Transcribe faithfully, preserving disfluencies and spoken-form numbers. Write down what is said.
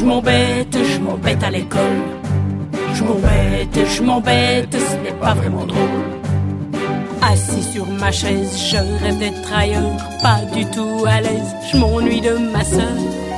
Je m'embête, je m'embête à l'école. Je m'embête, je m'embête, ce n'est pas vraiment drôle. Assis sur ma chaise, je rêve d'être ailleurs, pas du tout à l'aise. Je m'ennuie de ma sœur,